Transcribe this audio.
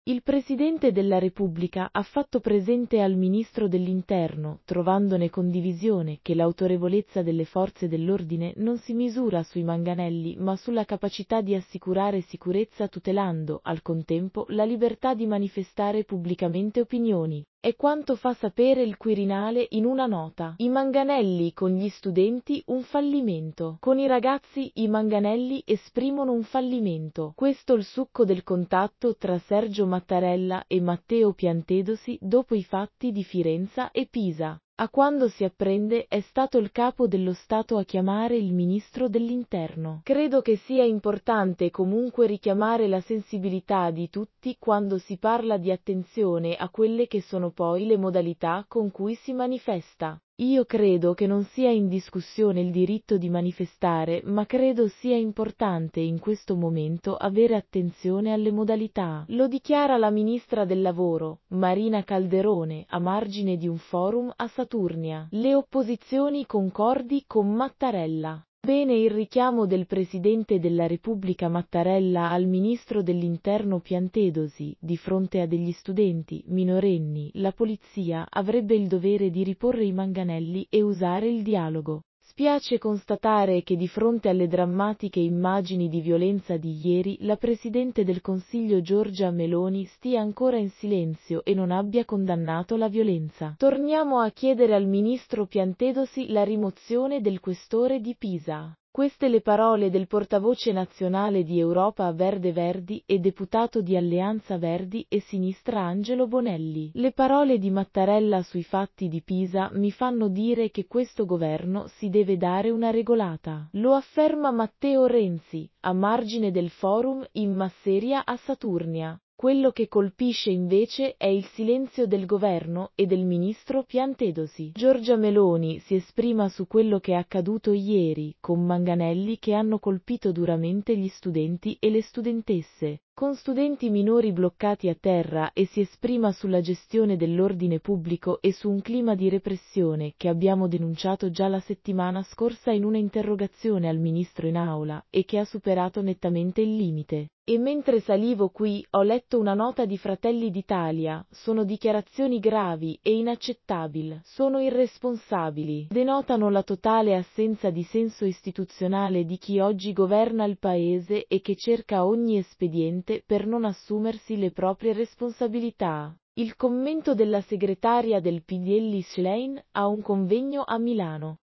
Il Presidente della Repubblica ha fatto presente al Ministro dell'Interno, trovandone condivisione, che l'autorevolezza delle forze dell'ordine non si misura sui manganelli ma sulla capacità di assicurare sicurezza tutelando, al contempo, la libertà di manifestare pubblicamente opinioni. È quanto fa sapere il Quirinale in una nota. I manganelli con gli studenti un fallimento. Con i ragazzi i manganelli esprimono un fallimento. Questo il succo del contatto tra Sergio Mattarella e Matteo Piantedosi dopo i fatti di Firenze e Pisa. A quando si apprende è stato il capo dello Stato a chiamare il Ministro dell'Interno. Credo che sia importante comunque richiamare la sensibilità di tutti quando si parla di attenzione a quelle che sono poi le modalità con cui si manifesta. Io credo che non sia in discussione il diritto di manifestare, ma credo sia importante in questo momento avere attenzione alle modalità. Lo dichiara la ministra del Lavoro, Marina Calderone, a margine di un forum a Saturnia. Le opposizioni concordi con Mattarella. Bene il richiamo del Presidente della Repubblica Mattarella al Ministro dell'Interno Piantedosi, di fronte a degli studenti, minorenni, la polizia avrebbe il dovere di riporre i manganelli e usare il dialogo. Spiace constatare che di fronte alle drammatiche immagini di violenza di ieri la Presidente del Consiglio Giorgia Meloni stia ancora in silenzio e non abbia condannato la violenza. Torniamo a chiedere al Ministro Piantedosi la rimozione del questore di Pisa. Queste le parole del portavoce nazionale di Europa Verde Verdi e deputato di Alleanza Verdi e Sinistra Angelo Bonelli. Le parole di Mattarella sui fatti di Pisa mi fanno dire che questo governo si deve dare una regolata. Lo afferma Matteo Renzi, a margine del forum in Masseria a Saturnia. Quello che colpisce invece è il silenzio del governo e del ministro Piantedosi. Giorgia Meloni si esprima su quello che è accaduto ieri, con manganelli che hanno colpito duramente gli studenti e le studentesse, con studenti minori bloccati a terra e si esprima sulla gestione dell'ordine pubblico e su un clima di repressione che abbiamo denunciato già la settimana scorsa in una interrogazione al ministro in aula e che ha superato nettamente il limite. E mentre salivo qui, ho letto una nota di Fratelli d'Italia, sono dichiarazioni gravi e inaccettabili, sono irresponsabili, denotano la totale assenza di senso istituzionale di chi oggi governa il paese e che cerca ogni espediente per non assumersi le proprie responsabilità. Il commento della segretaria del PDL Schlein a un convegno a Milano.